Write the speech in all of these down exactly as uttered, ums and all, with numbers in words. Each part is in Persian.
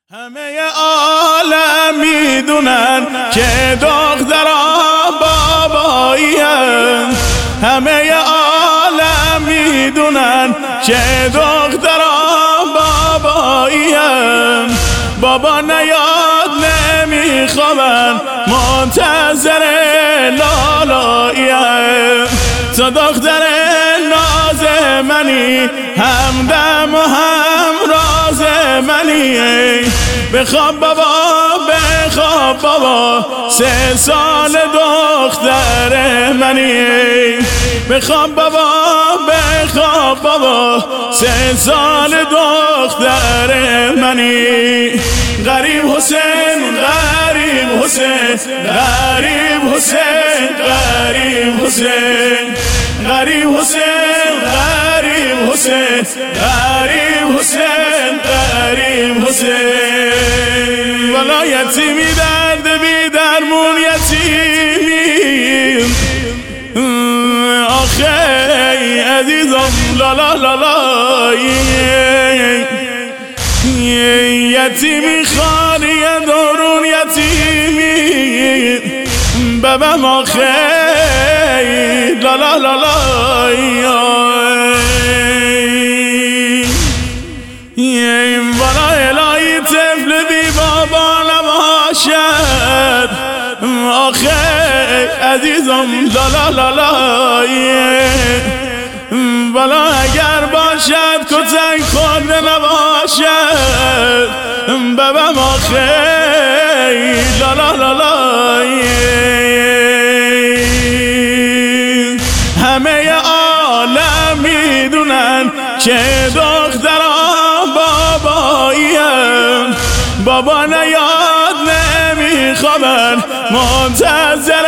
همه عالم میدونن که دختران بابایین، همه عالم میدونن که دختران بابایین. بابا نیاد نمیخوابن منتظر لالایین. تو دختر ناز منی، همدم و هم راز منی. بخواب بابا بخواب بابا، سه سال دختر منی. بخواب بابا بخواب بابا، سه سال دختر منی. غریب حسین غریب حسین غریب حسین غریب حسین غریب حسین غریب حسین غریب حسین غریب حسین. والا یتیمی درد بی درمون یتیمی، آخه عزیزم لا لا لا لا. یتیمی خانی دورون یتیمی ببم آخه لا لا لا لا. والا الهی طفل بی بابا نباشد آخه عزیزم لا لا لا لا. والا اگر باشد کتک خورده نباشد ببم آخه لا لا لا لا. همه عالم میدونن که دختران بابایین. بابا نیاد نمیخوابن منتظر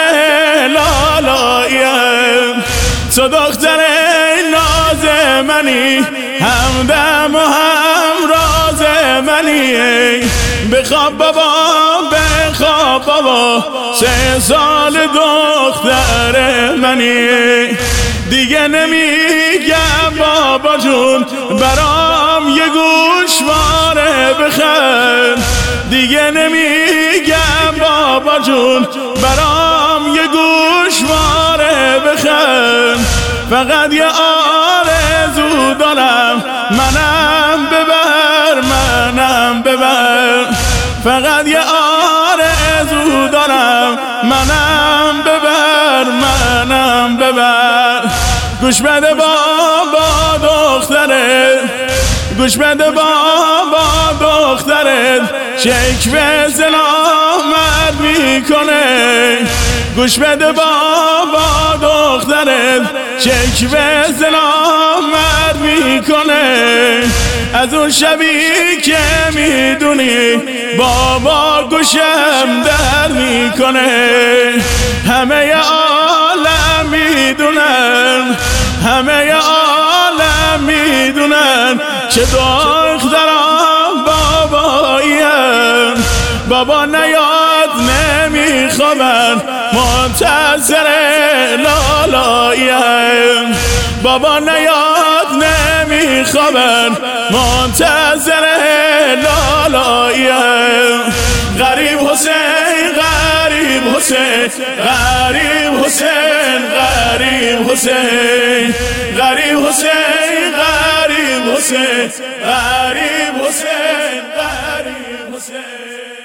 لالایین. تو دختر ناز منی، همدم و هم راز منی. بخواب بابا بخواب بابا، سه سال دختر منی. دیگه نمیگم بابا جون برام یه گوشواره بخر. دیگه نمیگم بابا جون برام یه گوشواره بخر. فقط یه آرزو دارم، منم ببر منم ببر. فقط یه آرزو دارم، منم ببر منم ببر. گوش بده بابا دختره، گوش بده بابا دخترت شکوه سلامت میکنه. گوش بده بابا دخترت شکوه سلامت میکنه. از اون شبی که میدونی بابا گوشم در میکنه. همه عالم میدونن، همه عالم میدونن که دختران بابایین. بابا نیاد نمیخوابن منتظر لالایین. بابا نیاد نمیخوابن منتظر لالایین. غریب حسین غریب حسین غریب حسین غریب حسین غریب حسین غریب حسین غریب حسین غریب حسین.